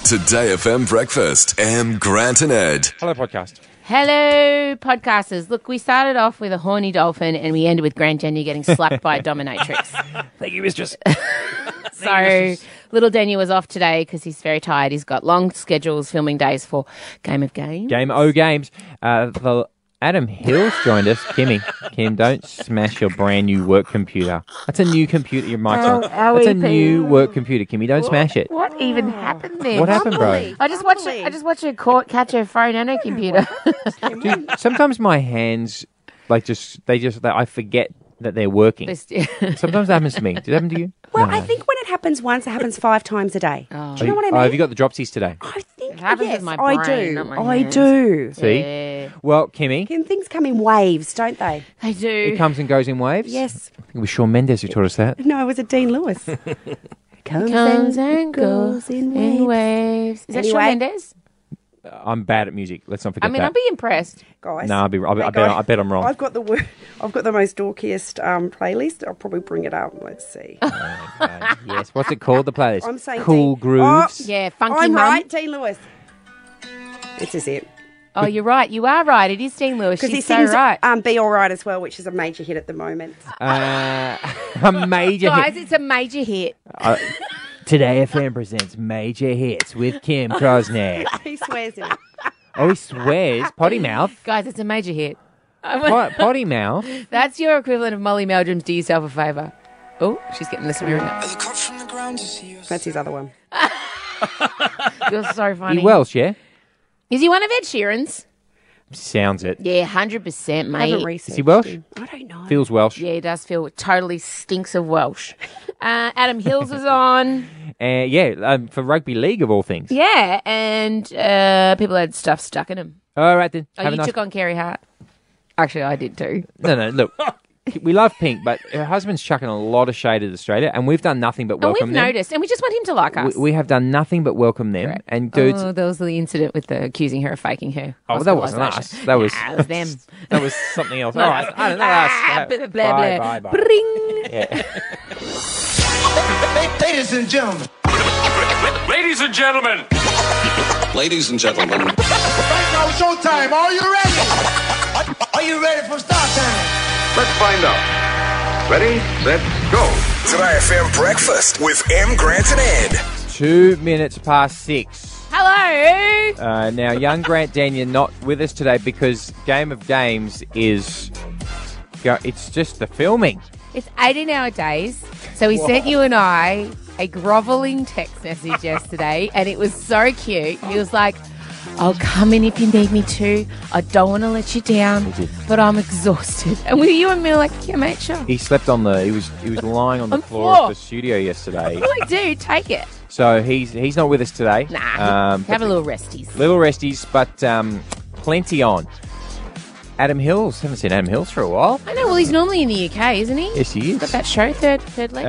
Today FM Breakfast. Grant and Ed. Hello, podcast. Hello, podcasters. Look, we started off with a horny dolphin and we ended with Grant Daniel getting slapped by a dominatrix. Thank you, mistress. So, little Daniel was off today because he's very tired. He's got long schedules, filming days for Game of Games. Game O Games. Adam Hills joined us. Kim, don't smash your brand new work computer. That's a new computer. Your mic's on. That's a new work computer, Kimmy. Don't smash it. What even happened there? What happened, bro? I just watched her catch her phone and her computer. Dude, sometimes my hands, I forget that they're working. Sometimes that happens to me. Did it happen to you? Well, No. I think when it happens once, it happens 5 times a day. Do you know what I mean? Have you got the dropsies today? I think It happens yes, with my I brain, do. not my I hands. do. See? Yeah, Well, Kimmy, Can things come in waves, don't they? they do. it comes and goes in waves. Yes. I think it was Shawn Mendes who taught us that. No, it was a Dean Lewis. Comes and goes in waves. Is that Shawn Anyway. Mendes? I'm bad at music. Let's not forget I mean, that. I'd be impressed. Guys. No, I bet I'm wrong. I've got the most dorkiest playlist. I'll probably bring it up. Let's see. Yes. What's it called? The playlist. I'm saying Cool Dean. Grooves. Yeah, Funky I'm Mum. right, Dean Lewis. This is it. Oh, you're right. You are right. It is Dean Lewis. Because he She's so sings right. Be All Right as well, which is a major hit at the moment. A major Guys, hit. it's a major hit. Today FM presents Major Hits with Kim Krosnick. He swears in it. Oh, he swears. Potty mouth. Guys, it's a major hit. Potty mouth. That's your equivalent of Molly Meldrum's Do Yourself a Favour. Oh, she's getting the spirit up. That's his other one. You're so funny. He Welsh, yeah? Is he one of Ed Sheeran's? Sounds it. Yeah, 100%, I haven't mate. researched Is he Welsh? him. I don't know. Feels Welsh. Yeah, he does feel totally stinks of Welsh. Adam Hills is on. For rugby league of all things. Yeah, and people had stuff stuck in them. All right then. Oh, Have you a nice... took on Kerry Hart. Actually, I did too. No, look. We love Pink, but her husband's chucking a lot of shade at Australia, and we've done nothing but And welcome we've them. noticed, and we just want him to like us. We have done nothing but welcome them. Right. And dudes, Oh, there was the incident with the accusing her of faking her. that wasn't us. hospitalisation. That was Nah, it was them. That was something else. All right, I don't know us. Blah, blah, Bye. blah. Bring. Yeah. Ladies and gentlemen. Ladies and gentlemen. Ladies and gentlemen. Right now, showtime. Are you ready? Are you ready for start time? Let's find out. Ready, set, go. Today FM Breakfast with Grant and Ed. 2 minutes past 6. Hello. Now, young Grant Daniel not with us today because Game of Games is... It's just the filming. It's 18-hour days, so he sent you and I a grovelling text message yesterday, and it was so cute. He was like, I'll come in if you need me to. I don't want to let you down, but I'm exhausted. And you and me were like, yeah, mate, sure. He slept on the... He was lying on the On the floor floor. of the studio yesterday. I'm like, dude, take it. So he's not with us today. Nah, but have a little resties. Little resties, but plenty on. Adam Hills. Haven't seen Adam Hills for a while. I know, well, he's normally in the UK, isn't he? Yes, he is. Got that show, third leg?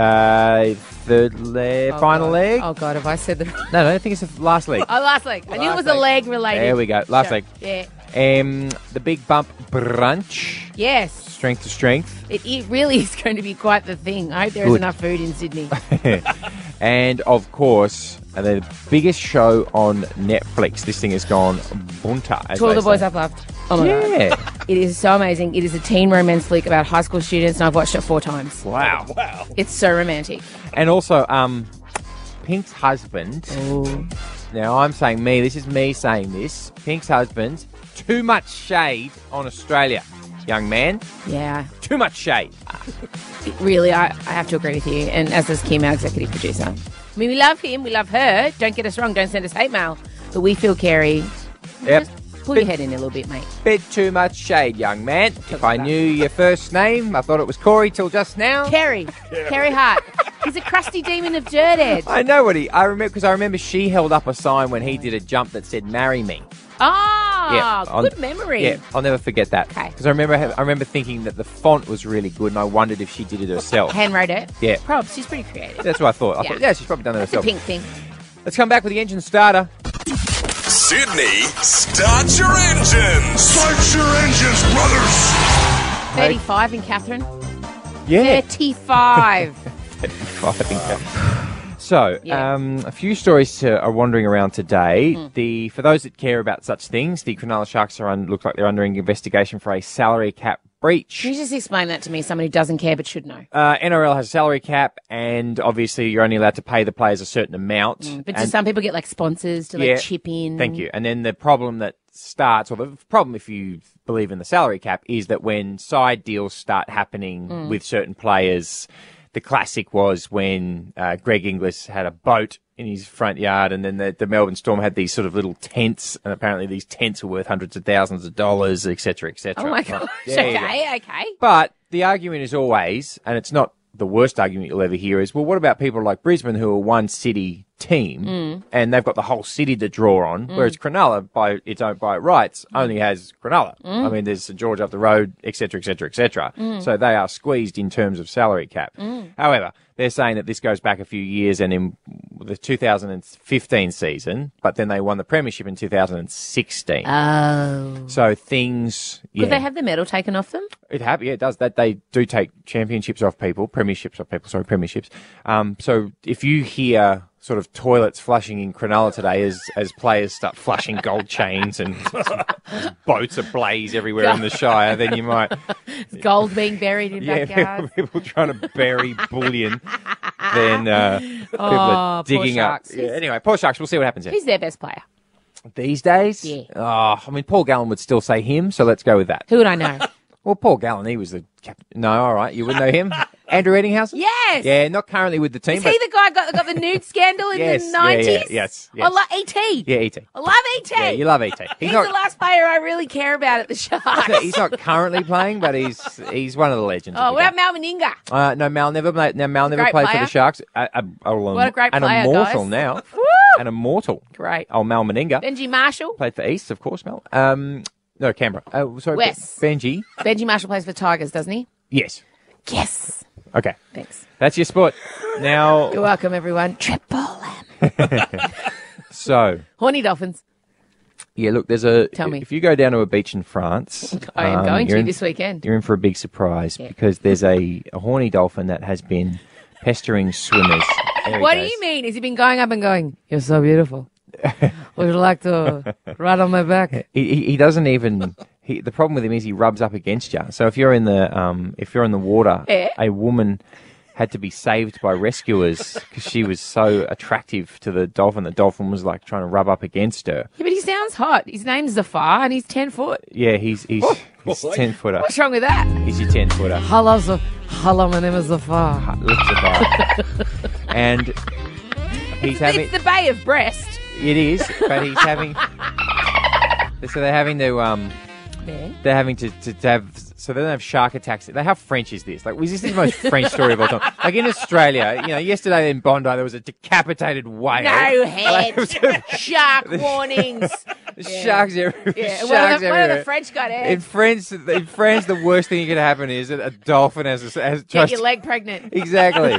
Third leg, Oh, final God. leg. Oh, God, have I said the... No, I think it's the last leg. Oh, last leg. I knew it Last was a leg. leg related. There we go. Last show. leg. Yeah. The Big Bump Brunch. Yes. Strength to strength. It really is going to be quite the thing. I hope there is Good. enough food in Sydney. And, of course, the biggest show on Netflix. This thing has gone bunta, as To all they the boys say. I've loved. Oh, my God. Yeah. It is so amazing. It is a teen romance flick about high school students, and I've watched it 4 times. Wow. It's so romantic. And also, Pink's husband. Oh. Now, I'm saying this is me saying this. Pink's husband, too much shade on Australia, young man. Yeah. Too much shade. Really, I have to agree with you. And as does Kim, our executive producer. I mean, we love him. We love her. Don't get us wrong. Don't send us hate mail. But we feel Kerry. Yep. Just pull your head in a little bit, mate. Bit too much shade, young man. If I knew your first name, I thought it was Corey till just now. Kerry. Kerry Hart. He's a crusty demon of dirt, Ed. I know what I remember because I remember she held up a sign when he did a jump that said "Marry me." Good memory. Yeah, I'll never forget that. Okay. Because I remember thinking that the font was really good, and I wondered if she did it herself. Handwrote it. Yeah. Props. She's pretty creative. That's what I thought. I Yeah. thought, yeah, she's probably done it It's a herself. pink thing. Let's come back with the engine starter. Sydney, start your engines. Start your engines, brothers. 35 in Catherine. Yeah. 35. So, Yeah. a few stories are wandering around today. For those that care about such things, the Cronulla Sharks look like they're under investigation for a salary cap breach. Can you just explain that to me, someone who doesn't care but should know? NRL has a salary cap, and obviously you're only allowed to pay the players a certain amount. But do And- some people get like sponsors to like chip in? Thank you. And then the problem that starts, or the problem if you believe in the salary cap, is that when side deals start happening with certain players, the classic was when Greg Inglis had a boat in his front yard, and then the Melbourne Storm had these sort of little tents, and apparently these tents were worth hundreds of thousands of dollars, et cetera, et cetera. Oh my gosh. Yeah, yeah. Okay. But the argument is always, and it's not the worst argument you'll ever hear, is, well, what about people like Brisbane who are one city team and they've got the whole city to draw on, whereas Cronulla, by its rights, only has Cronulla. I mean, there's St George up the road, et cetera, et cetera, et cetera. So they are squeezed in terms of salary cap. However, they're saying that this goes back a few years and in the 2015 season, but then they won the premiership in 2016. Oh. So things... Could they have the medal taken off them? It does. That they do take championships off people, premierships. So if you hear sort of toilets flushing in Cronulla today as players start flushing gold chains and boats ablaze everywhere in the Shire, then you might... Gold being buried in backyards. people trying to bury bullion, then people are poor digging up. Sharks. Yeah, anyway, poor Sharks, we'll see what happens there. Who's their best player? These days? Yeah. Oh, I mean, Paul Gallen would still say him, so let's go with that. Who would I know? Well, Paul Gallen, he was the captain. No, all right, you wouldn't know him? Andrew Eddinghausen? Yes. Yeah, not currently with the team. Is he the guy got the nude scandal in Yes, the 90s? yes. I love E.T. Yeah, E.T. I love E.T. Yeah, you love E.T. He's the last player I really care about at the Sharks. He's not currently playing, but he's one of the legends. Oh, what about Mal Meninga? No, Mal never played. Now, Mal never Great played for player. the Sharks. What a great an player, immortal guys. now. An immortal. Great. Oh, Mal Meninga. Benji Marshall. Played for East, of course, Mel. No, Canberra. Sorry, West. Benji. Benji Marshall plays for Tigers, doesn't he? Yes. Yes. Okay. Thanks. That's your sport. Now, You're welcome, everyone. Triple M. so, Horny Dolphins. yeah, look, Tell me. if you go down to a beach in France, I am going you're to in- this weekend. You're in for a big surprise because there's a horny dolphin that has been pestering swimmers. There he What do goes. you mean? Has he been going up and going, you're so beautiful. Would you like to ride on my back? He doesn't even. The problem with him is he rubs up against you. So if you're in the water, Yeah. a woman had to be saved by rescuers because she was so attractive to the dolphin. The dolphin was like trying to rub up against her. Yeah, but he sounds hot. His name's Zafar and he's 10 foot. Yeah, he's 10-footer. What's wrong with that? He's your 10-footer. Hello, my name is Zafar. Looks about. And he's having. It's the Bay of Brest. It is, but he's having. So they're having to. Yeah. They're having to have. So they don't have shark attacks. How French is this? Like, this is the most French story of all time. Like in Australia, yesterday in Bondi there was a decapitated whale. No head. Shark warnings. Sharks everywhere. Yeah. Sharks What have everywhere. the French got In heads? France, the worst thing that could happen is that a dolphin has Get tries your to- leg pregnant. Exactly.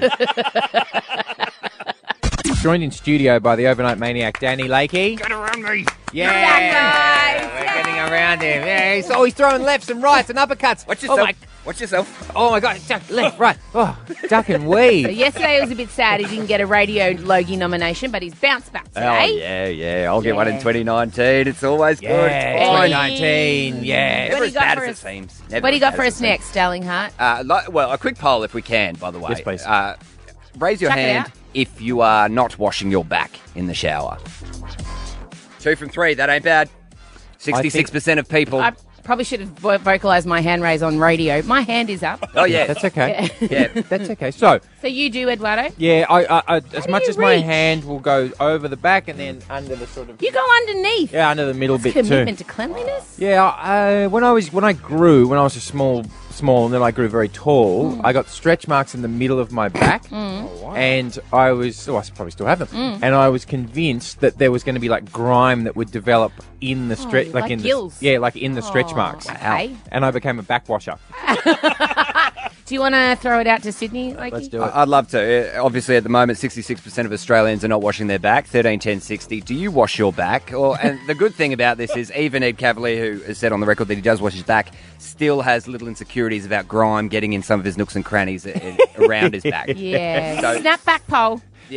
Joined in studio by the overnight maniac Danny Lakey. Get around me. Yeah, guys. we're getting around him. Yeah, he's throwing lefts and rights and uppercuts. Watch Oh yourself. my, Watch yourself. oh my God, duck, left, right. Oh, duck and weave. So yesterday was a bit sad. He didn't get a Radio Logie nomination, but he's bounced back Oh, today. yeah. I'll get one in Yeah. 2019. It's always good. Yeah, It's fine. 2019. Yeah. What Never do as you got bad for as us? it seems. Never What do you as got bad for as us it seems. next, Darling Heart? Well, a quick poll if we can, by the way. Yes, please. Raise your Chuck it hand out. if you are not washing your back in the shower. 2 from 3, that ain't bad. 66% of people. I probably should have vocalised my hand raise on radio. My hand is up. Oh, yeah. That's okay. Yeah. That's okay. So, So you do, Eduardo? yeah, I as do much you as my reach? hand will go over the back and then under the sort of You go underneath. yeah under the middle bit too. Commitment to cleanliness. Yeah, when I was a small, and then I grew very tall, I got stretch marks in the middle of my back, and I probably still have them, and I was convinced that there was going to be like grime that would develop in the stretch, like in gills. in the stretch marks. Okay. And I became a backwasher. Do you want to throw it out to Sydney? Like Let's do it. I'd love to. Obviously, at the moment, 66% of Australians are not washing their back. 13, 10, 60. Do you wash your back? And the good thing about this is even Ed Cavalier, who has said on the record that he does wash his back, still has little insecurities about grime getting in some of his nooks and crannies around his back. Yeah. So- Snap back pole. Yeah. So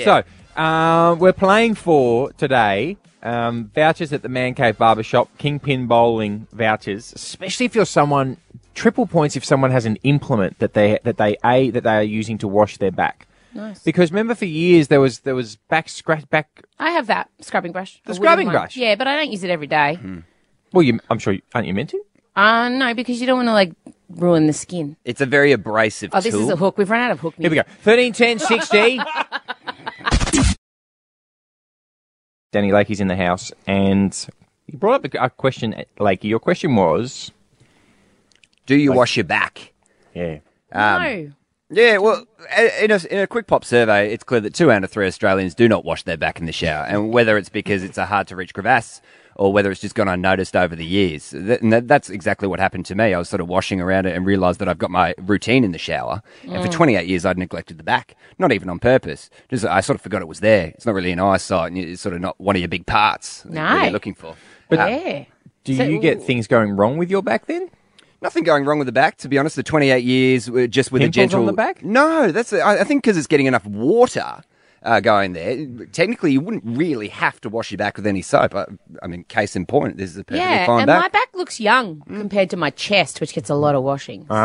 We're playing for today vouchers at the Man Cave Barbershop, Kingpin Bowling vouchers, especially if you're someone, triple points if someone has an implement that they are using to wash their back. Nice. Because remember, for years there was back. I have that scrubbing brush. The A scrubbing wooden one. brush? Yeah, but I don't use it every day. Well, I'm sure aren't you meant to? No, because you don't want to like ruin the skin. It's a very abrasive Oh, this tool. is a hook. We've run out of hook. Here we go. 13, 10, 60. Danny Lakey's in the house, and you brought up a question, Lakey. Your question was, Do you wash your back? yeah, No. Yeah, well, in a quick pop survey, it's clear that 2 out of 3 Australians do not wash their back in the shower, and whether it's because it's a hard-to-reach crevasse or whether it's just gone unnoticed over the years. That's exactly what happened to me. I was sort of washing around it and realised that I've got my routine in the shower, and for 28 years I'd neglected the back, not even on purpose. Just I sort of forgot it was there. It's not really an eyesight, and it's sort of not one of your big parts that you're looking for. Yeah. do you get things going wrong with your back then? Nothing going wrong with the back, to be honest. The 28 years just with Pimples a gentle on the back? No, I think because it's getting enough water going there. Technically, you wouldn't really have to wash your back with any soap. I mean, case in point, this is a perfectly Yeah, fine and back. my back looks young compared to my chest, which gets a lot of washing. So,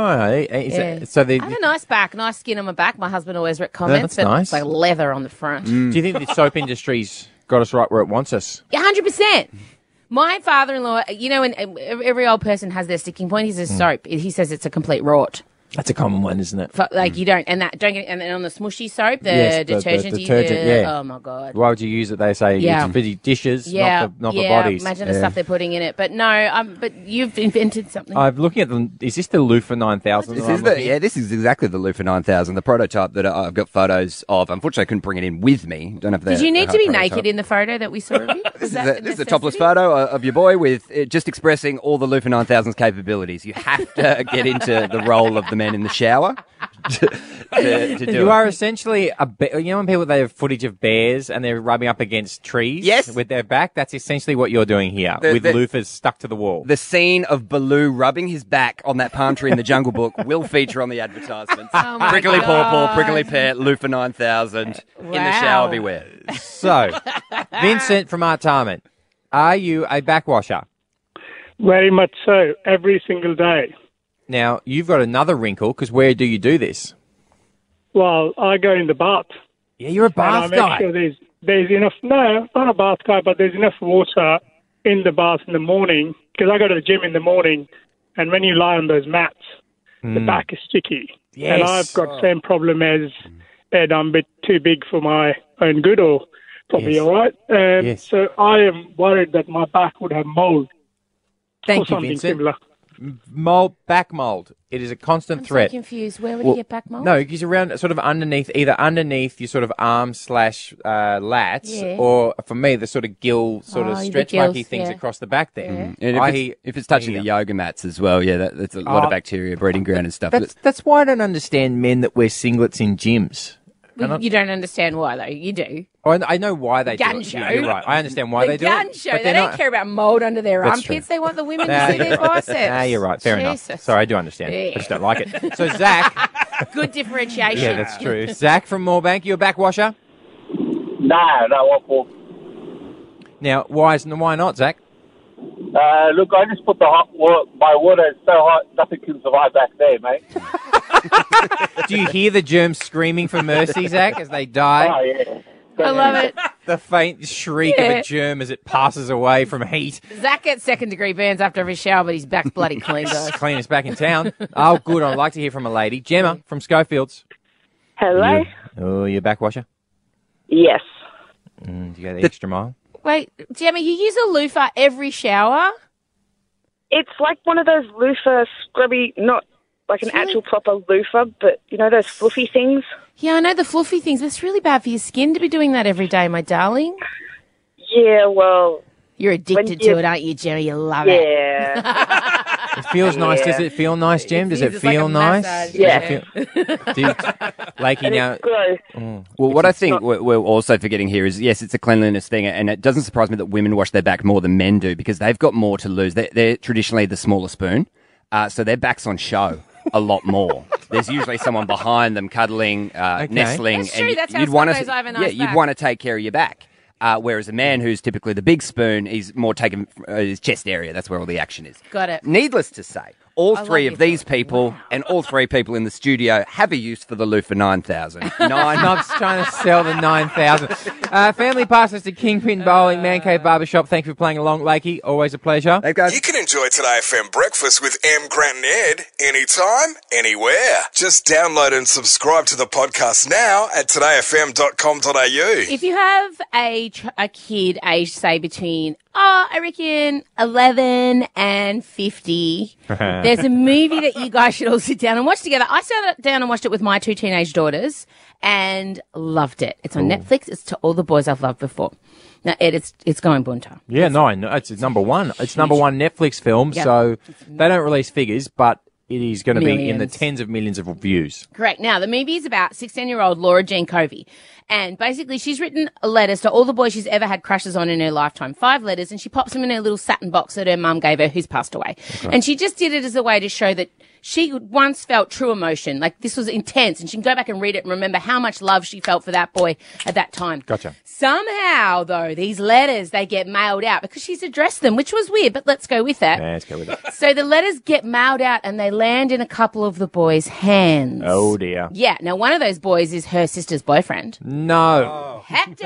yeah. So the, I have a nice back, nice skin on my back. My husband always comments, that's but nice. it's like leather on the front. do you think the soap industry's got us right where it wants us? 100%. My father-in-law, and every old person has their sticking point. He says soap. He says it's a complete rot. That's a common one, isn't it? Like you don't get, and then on the smushy soap, the Yes, the detergent, detergent, yeah. Oh my god. Why would you use it? They say Yeah. it's for the dishes, Yeah, not the bodies. Imagine the stuff they're putting in it. But no, but you've invented something. I'm looking at them. Is this the Loofah 9000? This is exactly the Loofah 9000, the prototype that I've got photos of. Unfortunately, I couldn't bring it in with me. Don't have the. Did you need to be prototype. naked in the photo that we saw of you? This is a topless photo of your boy with just expressing all the Loofah 9000's capabilities. You have to get into the role of the man in the shower to do You it. are essentially when people they have footage of bears and they're rubbing up against trees Yes. with their back. That's essentially what you're doing here with loofahs stuck to the wall. The scene of Baloo rubbing his back on that palm tree in the Jungle Book will feature on the advertisements. Oh my Prickly God. Pawpaw, Prickly Pear, Loofah 9000 in the shower beware. So, Vincent from Artarmon, are you a backwasher? Very much so, every single day. Now, you've got another wrinkle because where do you do this? Well, I go in the bath. Yeah, you're a bath and I guy. make sure there's enough, no, not a bath guy, but there's enough water in the bath in the morning, because I go to the gym in the morning, and when you lie on those mats, the back is sticky. Yes. And I've got the same problem as Ed, I'm a bit too big for my own good, or probably Yes. all right. Yes. So I am worried that my back would have mold or Thank you, something Vincent. similar. Back mold. It is a constant I'm so threat. confused. Where would you get back mold? No, he's around sort of either underneath your sort of arm / lats, Yeah. or for me, the sort of gill, sort of Oh, the stretch gills, marky things yeah. across the back there. And if it's touching There the you go. yoga mats as well, yeah, that's a lot of bacteria breeding ground and stuff. That's why I don't understand men that wear singlets in gyms. You don't understand why, though. You do. I know why they Gun do it. show. Yeah, you're right. I understand why they do gun it. show. but They they're don't not- care about mold under their That's armpits. true. They want the women Nah, to see you're their right. biceps. Nah, you're right. Fair enough. Jesus. Sorry, I do understand. Yeah. I just don't like it. So, Zach. Good differentiation. Yeah, that's true. Zach from Moorbank, you a backwasher? No, what for? Now, why not, Zach? Look, I just put my water is so hot, nothing can survive back there, mate. Do you hear the germs screaming for mercy, Zach, as they die? Oh, yeah. I love it. The faint shriek of Yeah. a germ as it passes away from heat. Zach gets second-degree burns after every shower, but his back's bloody clean, guys. Cleanest back in town. Oh, good. I'd like to hear from a lady. Gemma from Schofields. Hello? You're a backwasher? Yes. Do you go the extra mile? Wait, Gemma, you use a loofah every shower? It's like one of those loofah scrubby, not like an actual proper loofah, but you know those fluffy things? Yeah, I know the fluffy things, but it's really bad for your skin to be doing that every day, my darling. Yeah, well... You're addicted to it, aren't you, Gemma? You love it. Yeah. It feels nice. Does it feel nice, Gem? Does it It's like feel a nice? massage. Does Yeah. it feel- Do you, Lakey, now... Well, what I think we're also forgetting here is, yes, it's a cleanliness thing, and it doesn't surprise me that women wash their back more than men do because they've got more to lose. They're traditionally the smaller spoon, so their back's on show. a lot more. There's usually someone behind them cuddling, nestling. That's true. That's how you'd Scott wanna- goes, "I have a nice you'd back." want to take care of your back. Whereas a man who's typically the big spoon, he's more taken his chest area. That's where all the action is. Got it. Needless to say, all I three love of you these people and all three people in the studio have a use for the Loofah 9000. I'm trying to sell the 9,000. Family passes to Kingpin Bowling, Man Cave Barbershop. Thank you for playing along, Lakey. Always a pleasure. Thanks, guys. You can enjoy Today FM Breakfast with M. Grant and Ed anytime, anywhere. Just download and subscribe to the podcast now at todayfm.com.au. If you have a kid aged, say, between, I reckon 11 and 50, there's a movie that you guys should all sit down and watch together. I sat down and watched it with my 2 teenage daughters and loved it. It's on Netflix. It's To All the Boys I've Loved Before. Now, Ed, it's going bunter. Yeah, no, it's number one. It's number one Netflix film, Yep. so they don't release figures, but it is going to be in the Millions. tens of millions of views. Correct. Now, the movie is about 16-year-old Laura Jean Covey. And basically, she's written letters to all the boys she's ever had crushes on in her lifetime. 5 letters, and she pops them in her little satin box that her mum gave her, who's passed away. Okay. And she just did it as a way to show that she once felt true emotion. Like, this was intense, and she can go back and read it and remember how much love she felt for that boy at that time. Gotcha. Somehow, though, these letters, they get mailed out because she's addressed them, which was weird, but let's go with that. Yeah, let's go with it. So the letters get mailed out and they land in a couple of the boys' hands. Oh, dear. Yeah. Now, one of those boys is her sister's boyfriend. No.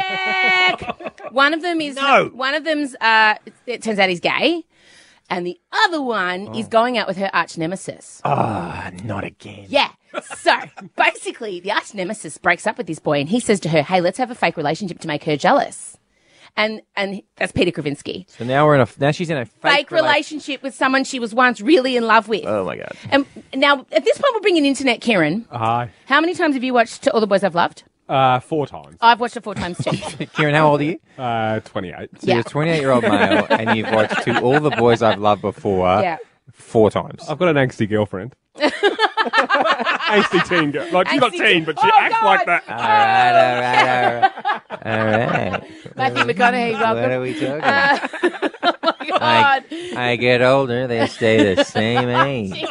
Hectic! One of them is, one of them's, it turns out he's gay. And the other one is going out with her arch nemesis. Not again. Yeah. So basically, the arch nemesis breaks up with this boy and he says to her, hey, let's have a fake relationship to make her jealous. And that's Peter Kravinsky. So now she's in a Fake relationship with someone she was once really in love with. Oh, my God. And now, at this point, we're bringing internet, Kieran. Hi. How many times have you watched To All the Boys I've Loved? 4 times. I've watched it 4 times too. Kieran, how old are you? 28. So you're a 28-year-old male, and you've watched To All the Boys I've Loved Before 4 times. I've got an angsty girlfriend. Angsty teen girl. Like, she's not teen, but she acts like that. All right. Matthew McConaughey, welcome. What are we talking about? Oh my God. I get older, they stay the same age.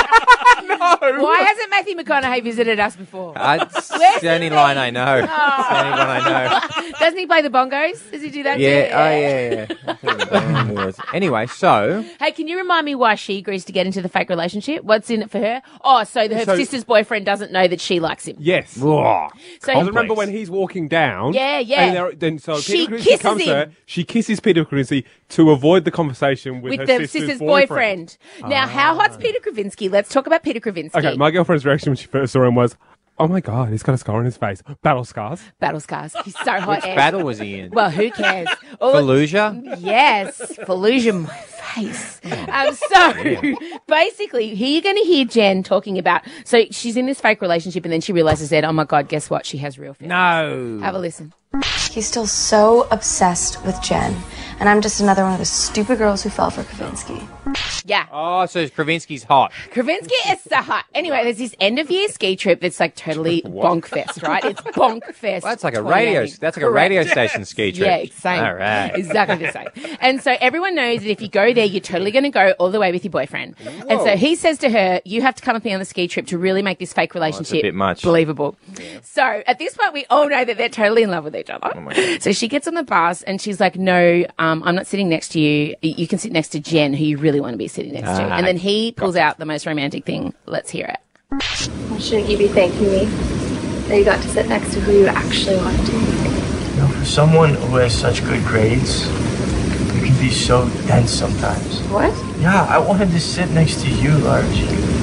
Why hasn't Matthew McConaughey visited us before? It's the only line I know. It's the only one I know. Doesn't he play the bongos? Does he do that too? Yeah, yeah. Anyway, so... Hey, can you remind me why she agrees to get into the fake relationship? What's in it for her? Oh, so her sister's boyfriend doesn't know that she likes him. Yes. Whoa, So I remember when he's walking down. Yeah, yeah. And then so She Peter Krasinski kisses comes to her. him. She kisses Peter Krasinski to avoid the conversation with her the sister's boyfriend. Now, how hot's Peter Kravinsky? Let's talk about Peter Kravinsky. Okay, my girlfriend's reaction when she first saw him was, "Oh my God, he's got a scar on his face. Battle scars." Battle scars. He's so hot. Which Ed. battle was he in? Well, who cares? Fallujah? Yes, Fallujah, my face. So basically, here you're going to hear Jen talking about. So she's in this fake relationship, and then she realizes that, oh my God, guess what? She has real feelings. No. Have a listen. He's still so obsessed with Jen, and I'm just another one of the stupid girls who fell for Kravinsky. Yeah. Oh, so Kravinsky's hot. Kravinsky is so hot. Anyway, there's this end of year ski trip that's like totally bonk fest, right? It's bonk fest. Well, that's like a radio. 2018. That's like a radio station ski trip. Yeah, it's same. All right. Exactly the same. And so everyone knows that if you go there, you're totally going to go all the way with your boyfriend. Whoa. And so he says to her, "You have to come with me on the ski trip to really make this fake relationship bit much. believable." Yeah. So at this point, we all know that they're totally in love with each other. Oh my God. So she gets on the bus and she's like, "No, I'm not sitting next to you. You can sit next to Jen, who you really want to be sitting next to." And then he pulls out the most romantic thing. Let's hear it. Well, shouldn't you be thanking me that you got to sit next to who you actually wanted to be? You know, for someone who has such good grades, it can be so dense sometimes. What? Yeah, I wanted to sit next to you, Large.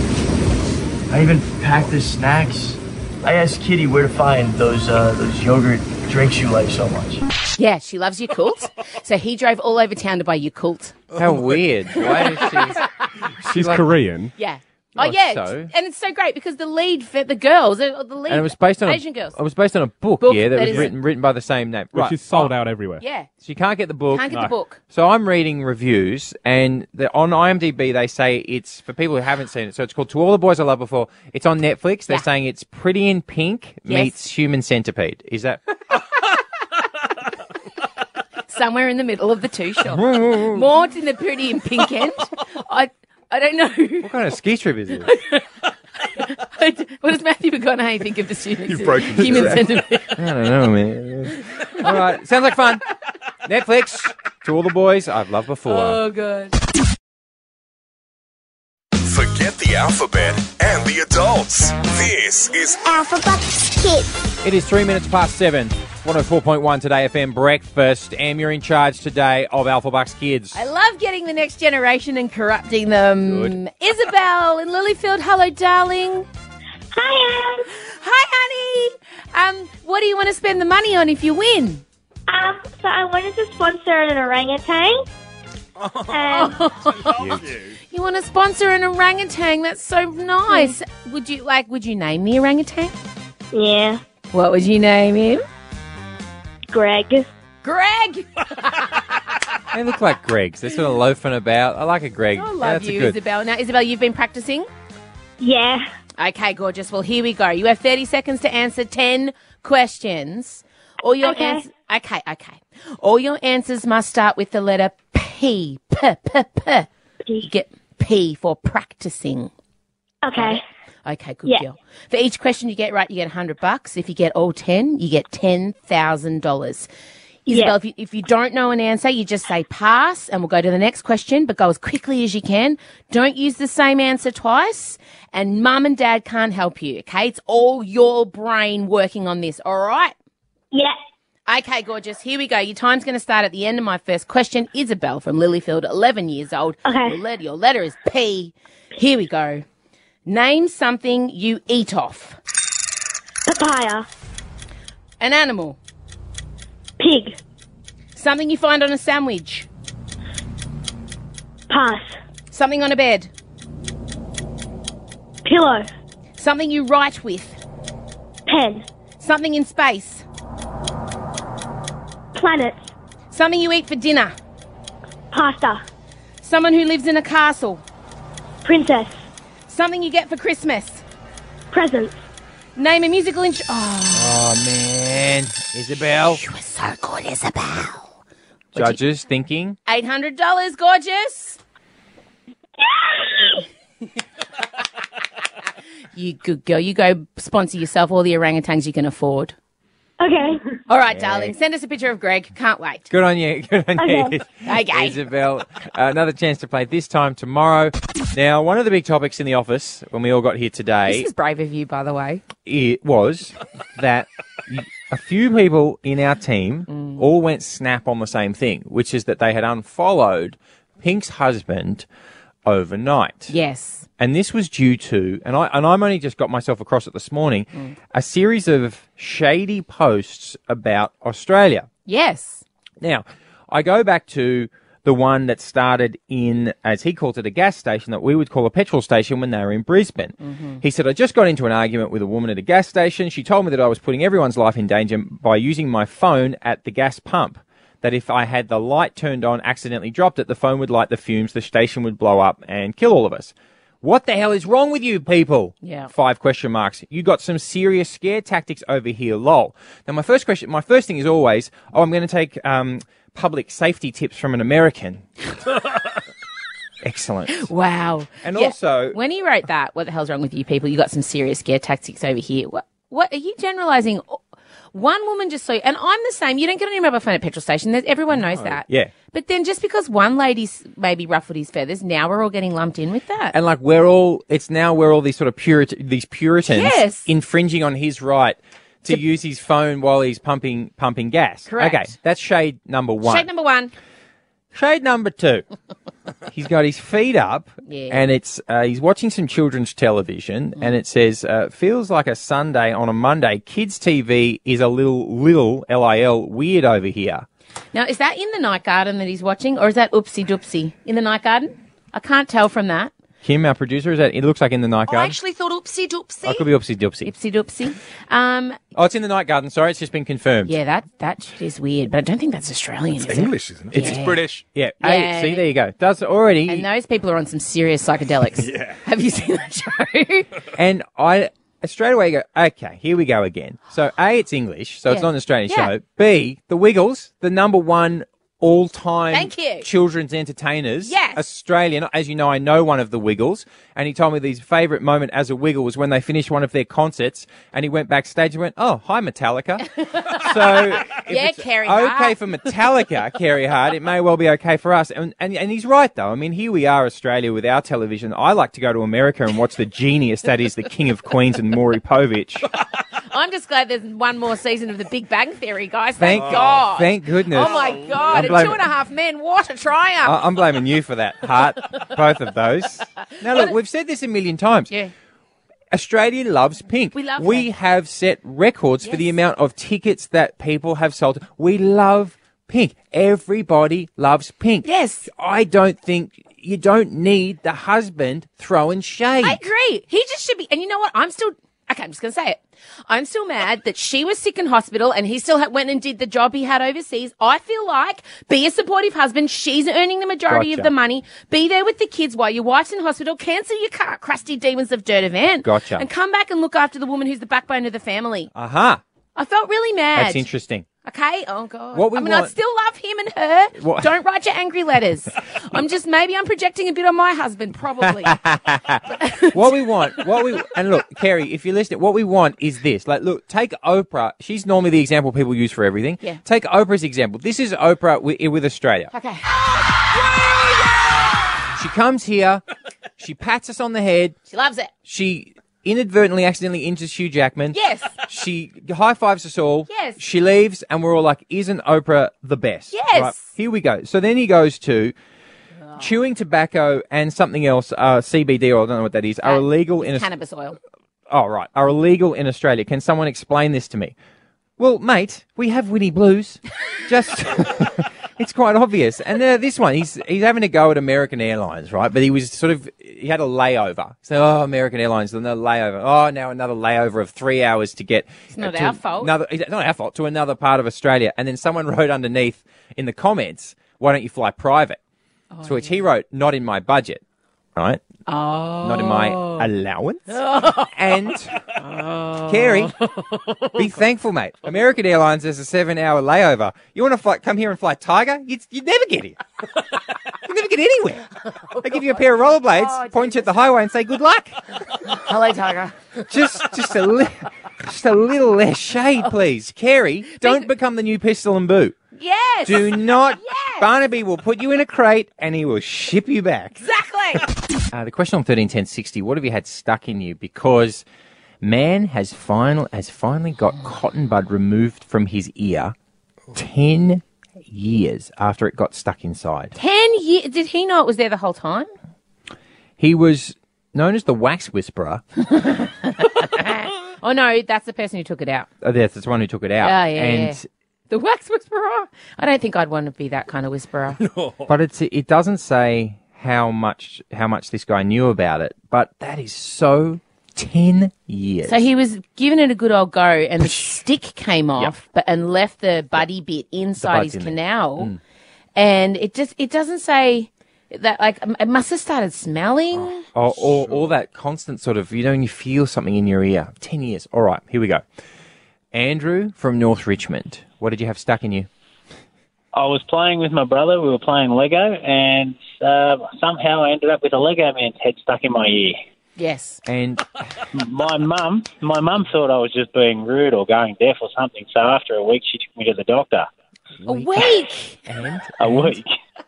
I even packed the snacks. I asked Kitty where to find those yogurt drinks you like so much. Yeah, she loves Yakult. So he drove all over town to buy Yakult. How weird. Why is she... She's Korean. Yeah. Oh, yeah, so? and it's so great because the lead, the girls, the lead, And it was based on Asian girls. It was based on a book, Book yeah, that that was is- written by the same name. Which is sold out everywhere. Yeah. So you can't get the book. Can't get the book. So I'm reading reviews, and on IMDb they say it's for people who haven't seen it. So it's called To All the Boys I Loved Before. It's on Netflix. They're saying it's Pretty in Pink meets Human Centipede. Is that? Somewhere in the middle of the two, sure. More in the Pretty in Pink end. I don't know. What kind of ski trip is this? What does Matthew McConaughey think of the students? You've broken human his centipede. I don't know, man. All right, sounds like fun. Netflix, to all the boys I've loved before. Oh, God. Forget the alphabet and the adults. This is Alphabucks Kids. It is 3 minutes past 7. 104.1 Today FM Breakfast. Am, you're in charge today of Alphabucks Kids. I love getting the next generation and corrupting them. Good. Isabel in Lilyfield. Hello, darling. Hi, Em. Hi, honey. What do you want to spend the money on if you win? So I wanted to sponsor an orangutan. You want to sponsor an orangutan? That's so nice. Would you name the orangutan? Yeah. What would you name him? Greg. Greg! They look like Gregs. They're sort of loafing about. I like a Greg. I love That's you, good. Isabel. Now, Isabel, you've been practicing? Yeah. Okay, gorgeous. Well, here we go. You have 30 seconds to answer 10 questions. All your Okay. Okay. All your answers must start with the letter P. P. You get P for practicing. Okay. Okay, good Yeah. deal. For each question you get right, you get $100. If you get all 10, you get $10,000. Isabel, if you don't know an answer, you just say pass and we'll go to the next question, but go as quickly as you can. Don't use the same answer twice, and Mum and Dad can't help you, okay? It's all your brain working on this, all right? Yeah. Okay, gorgeous. Here we go. Your time's going to start at the end of my first question. Isabel from Lilyfield, 11 years old. Okay. Your letter is P. Here we go. Name something you eat off. Papaya. An animal. Pig. Something you find on a sandwich. Pass. Something on a bed. Pillow. Something you write with. Pen. Something in space. Planet. Something you eat for dinner. Pasta. Someone who lives in a castle. Princess. Something you get for Christmas. Presents. Name a musical instrument. Oh, man. Isabel. You were so good, Isabel. Judges thinking. $800, gorgeous. You good girl. You go sponsor yourself all the orangutans you can afford. Okay. All right, darling. Send us a picture of Greg. Can't wait. Good on you. Good on you. Okay. Isabel. Another chance to play this time tomorrow. Now, one of the big topics in the office when we all got here today, This is brave of you, by the way. it was that a few people in our team all went snap on the same thing, which is that they had unfollowed Pink's husband overnight. Yes. And this was due to, and I'm only just got myself across it this morning, a series of shady posts about Australia. Yes. Now, I go back to the one that started in, as he called it, a gas station that we would call a petrol station when they were in Brisbane. He said, I just got into an argument with a woman at a gas station. She told me that I was putting everyone's life in danger by using my phone at the gas pump. That if I had the light turned on, accidentally dropped it, the phone would light the fumes, the station would blow up and kill all of us. What the hell is wrong with you people? Yeah. 5 question marks. You got some serious scare tactics over here, lol. Now, my first thing is always, I'm going to take public safety tips from an American. Excellent. Wow. And also, when he wrote that, what the hell's wrong with you people? You got some serious scare tactics over here. What are you generalizing? One woman just saw you, and I'm the same. You don't get on your mobile phone at petrol station. Everyone knows that. yeah. But then just because one lady's maybe ruffled his feathers, now we're all getting lumped in with that. And like we're all these sort of these Puritans Yes. infringing on his right to use his phone while he's pumping gas. Correct. Okay, that's shade number 1. Shade number 1. Shade number 2. He's got his feet up, Yeah. and it's he's watching some children's television, and it says, "Feels like a Sunday on a Monday. Kids' TV is a little LIL weird over here." Now, is that in the night garden that he's watching, or is that oopsie doopsie in the night garden? I can't tell from that. Kim, our producer, is that? It looks like in the night I garden. actually thought oopsie doopsie. Oh, it could be oopsie doopsie. Oopsie doopsie. Oh, it's in the night garden. Sorry, it's just been confirmed. Yeah, that shit is weird, but I don't think that's Australian. It's English, isn't it? It's Yeah. British. Yeah. Yeah. Hey, see, there you go. Does already. And those people are on some serious psychedelics. Yeah. Have you seen that show? And I straight away go, okay, here we go again. So A, it's English, so it's Yeah. not an Australian Yeah. show. B, The Wiggles, the number one all-time Thank you. children's entertainers. Yes. Australian. As you know, I know one of the Wiggles, and he told me his favourite moment as a Wiggle was when they finished one of their concerts, and he went backstage and went, "Oh, hi, Metallica." So, if Yeah, it's Kerry okay Hart. for Metallica, Kerry Hart, it may well be okay for us. And he's right, though. I mean, here we are, Australia, with our television. I like to go to America and watch the genius that is the King of Queens and Maury Povich. I'm just glad there's one more season of The Big Bang Theory, guys. Thank God. Thank goodness. Oh, my God. I'm And blaming- 2.5 Men. What a triumph. I'm blaming you for that, Hart. Both of those. Now, look, we've said this a million times. Yeah. Australia loves Pink. We love We her. have set records for the amount of tickets that people have sold. We love Pink. Everybody loves Pink. Yes. I don't think you don't need the husband throwing shade. I agree. He just should be. And you know what? I'm just going to say it. I'm still mad that she was sick in hospital and he still went and did the job he had overseas. I feel like be a supportive husband. She's earning the majority of Gotcha. the money. Be there with the kids while your wife's in hospital. Cancel your crusty demons of dirt event. Gotcha. And come back and look after the woman who's the backbone of the family. Aha. I felt really mad. That's interesting. Okay. Oh God. What we I mean, want- I still love him and her. What- Don't write your angry letters. Maybe I'm projecting a bit on my husband, probably. And look, Kerry, if you're listening, what we want is this. Like, look, take Oprah. She's normally the example people use for everything. Yeah. Take Oprah's example. This is Oprah with Australia. Okay. She comes here. She pats us on the head. She loves it. She inadvertently, accidentally injures Hugh Jackman. Yes. She high fives us all. Yes. She leaves, and we're all like, "Isn't Oprah the best?" Yes. Right, here we go. So then he goes to chewing tobacco and something else, CBD, or I don't know what that is, are illegal in Cannabis oil. Oh, right. Are illegal in Australia. Can someone explain this to me? Well, mate, we have Winnie Blues. Just, it's quite obvious. And this one, he's having a go at American Airlines, right? But he had a layover. So, American Airlines, another layover. Oh, now another layover of 3 hours to get. It's not our fault. Not our fault, to another part of Australia. And then someone wrote underneath in the comments, "Why don't you fly private?" To which he wrote, "Not in my budget." Right? Oh. Not in my allowance. And Kerry, be thankful, mate. American Airlines has a 7-hour layover. You want to come here and fly Tiger? You'd never get here. You never get anywhere. They give you a pair of rollerblades, point you at the highway, and say good luck. Hello, Tiger. Just a little less shade, please. Kerry, don't become the new Pistol and Boo. Yes. Do not. Barnaby will put you in a crate and he will ship you back. Exactly. The question on 131060, what have you had stuck in you? Because man has finally got cotton bud removed from his ear 10 years after it got stuck inside. 10 years. Did he know it was there the whole time? He was known as the wax whisperer. Oh, no, that's the person who took it out. That's the one who took it out. Yeah. The wax whisperer? I don't think I'd want to be that kind of whisperer. But it doesn't say how much this guy knew about it, but that is so 10 years. So he was giving it a good old go and the stick came off and left the buddy bit inside bud's his in there. canal. And it doesn't say that, like, it must have started smelling. Or that constant sort of, you feel something in your ear. 10 years. All right, here we go. Andrew from North Richmond, what did you have stuck in you? I was playing with my brother. We were playing Lego, and somehow I ended up with a Lego man's head stuck in my ear. Yes. And my mum thought I was just being rude or going deaf or something. So after a week, she took me to the doctor. A week? A week.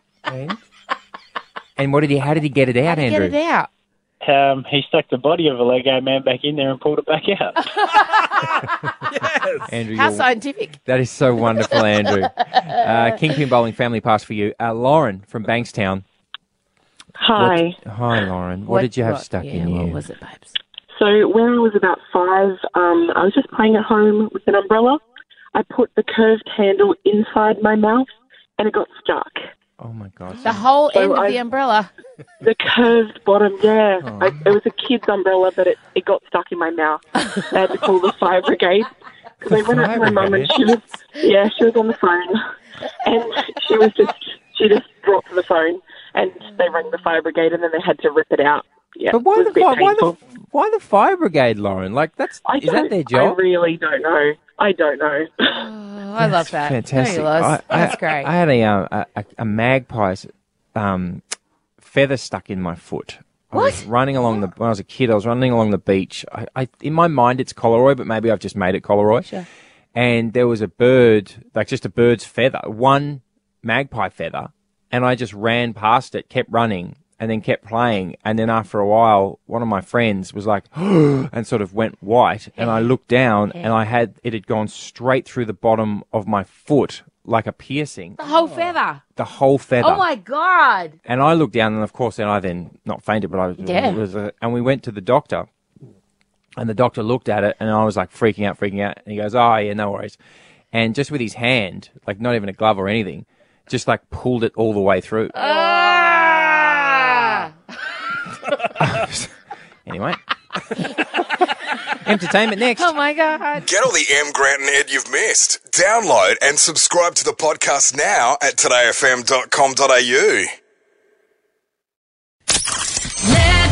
And how did he get it out, Andrew? Get it out. He stuck the body of a Lego man back in there and pulled it back out. Andrew, How scientific. That is so wonderful, Andrew. Kingpin Bowling Family Pass for you. Lauren from Bankstown. Hi. Hi, Lauren. What did you have stuck in you? What was it, babes? So when I was about 5, I was just playing at home with an umbrella. I put the curved handle inside my mouth and it got stuck. Oh, my God. The whole end of the umbrella. The curved bottom, yeah. It was a kid's umbrella, but it got stuck in my mouth. I had to call the fire brigade. Because I went up to my mum and she was on the phone. And she just dropped the phone and they rang the fire brigade and then they had to rip it out. Yeah, But why it was a bit painful. why the fire brigade, Lauren? Like, is that their job? I really don't know. I don't know. I love that. Fantastic. No, you lost. That's great. I had a magpie's feather stuck in my foot. I was running along when I was a kid, I was running along the beach. In my mind, it's Coleroy, but maybe I've just made it Coleroy. Sure. And there was a bird, like just a bird's feather, one magpie feather, and I just ran past it, kept running, and then kept playing. And then after a while, one of my friends was like, and sort of went white. And I looked down, and it had gone straight through the bottom of my foot, like a piercing. The whole feather. The whole feather. Oh my God. And I looked down, and of course, I not fainted, but and we went to the doctor. And the doctor looked at it, and I was like freaking out. And he goes, "Oh, yeah, no worries." And just with his hand, like not even a glove or anything, just like pulled it all the way through. Anyway. Entertainment next. Oh, my God. Get all the M. Grant and Ed you've missed. Download and subscribe to the podcast now at todayfm.com.au. Let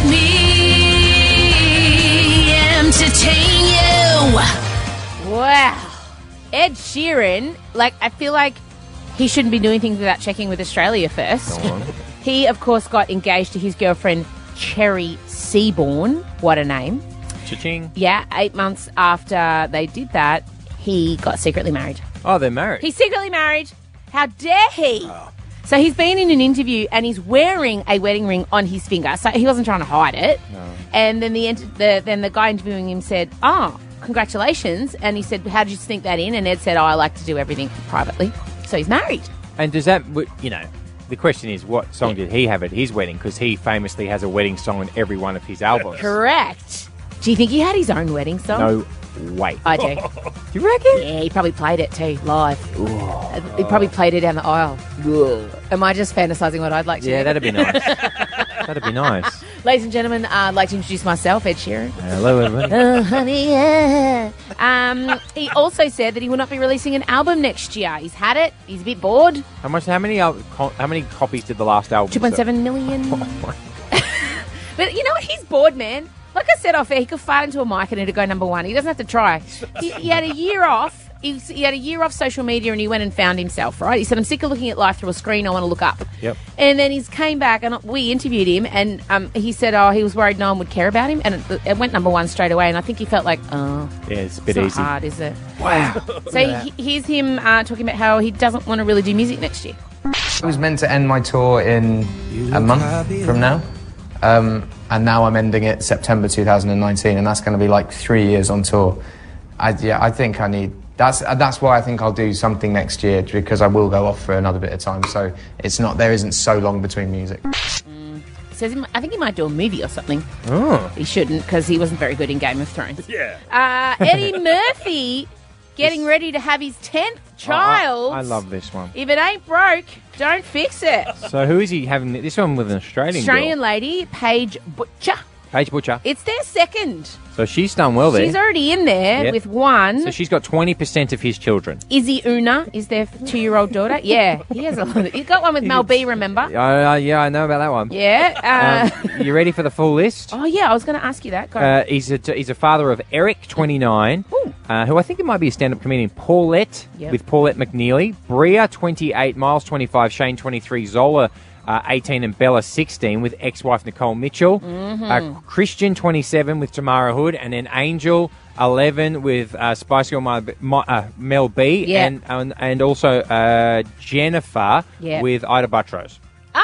me entertain you. Wow. Ed Sheeran, I feel like he shouldn't be doing things without checking with Australia first. He, of course, got engaged to his girlfriend, Cherry Seaborn. What a name. Cha-ching. Yeah, 8 months after they did that, he got secretly married. Oh, they're married. He's secretly married. How dare he? Oh. So he's been in an interview and he's wearing a wedding ring on his finger. So he wasn't trying to hide it. No. And then the guy interviewing him said, "Oh, congratulations." And he said, "How did you sneak that in?" And Ed said, "Oh, I like to do everything privately." So he's married. And does that, the question is, what song did he have at his wedding? Because he famously has a wedding song on every one of his albums. Correct. Do you think he had his own wedding song? No way. I do. Do you reckon? Yeah, he probably played it too, live. He probably played it down the aisle. Am I just fantasising what I'd like to do? Yeah, that'd be nice. That'd be nice. Ladies and gentlemen, I'd like to introduce myself, Ed Sheeran. Hello, everybody. Oh, honey, yeah. He also said that he will not be releasing an album next year. He's had it. He's a bit bored. How many copies did the last album 2.7 million. But you know what? He's bored, man. Like I said off air, he could fart into a mic and it'd go number one. He doesn't have to try. He had a year off. He had a year off social media and he went and found himself, right? He said, "I'm sick of looking at life through a screen. I want to look up." Yep. And then he's came back and we interviewed him and he said, he was worried no one would care about him. And it went number one straight away. And I think he felt like, yeah, it's a bit it's easy. not hard, is it? Wow. So here's him talking about how he doesn't want to really do music next year. I was meant to end my tour in a month from now. And now I'm ending it September 2019, and that's going to be like 3 years on tour. I think I need... That's why I think I'll do something next year, because I will go off for another bit of time, so there isn't so long between music. Says I think he might do a movie or something. Oh. He shouldn't, because he wasn't very good in Game of Thrones. Yeah. Eddie Murphy getting ready to have his 10th child. I love this one. If it ain't broke, don't fix it. So who is he having this one with? An Australian girl? Lady, Paige Butcher. Paige Butcher. It's their second. So she's done well there. She's already in there with one. So she's got 20% of his children. Izzy Una is their 2-year-old daughter. Yeah, he has a lot. He's got one with Mel B, remember? Yeah, I know about that one. Yeah. You ready for the full list? Oh, yeah, I was going to ask you that. Go he's a father of Eric, 29, who I think it might be a stand-up comedian, Paulette, with Paulette McNeely, Bria, 28, Miles, 25, Shane, 23, Zola, 18 and Bella 16 with ex-wife Nicole Mitchell. Christian 27 with Tamara Hood, and then Angel 11 with Spice Girl Mel B, and also Jennifer with Ida Buttrose.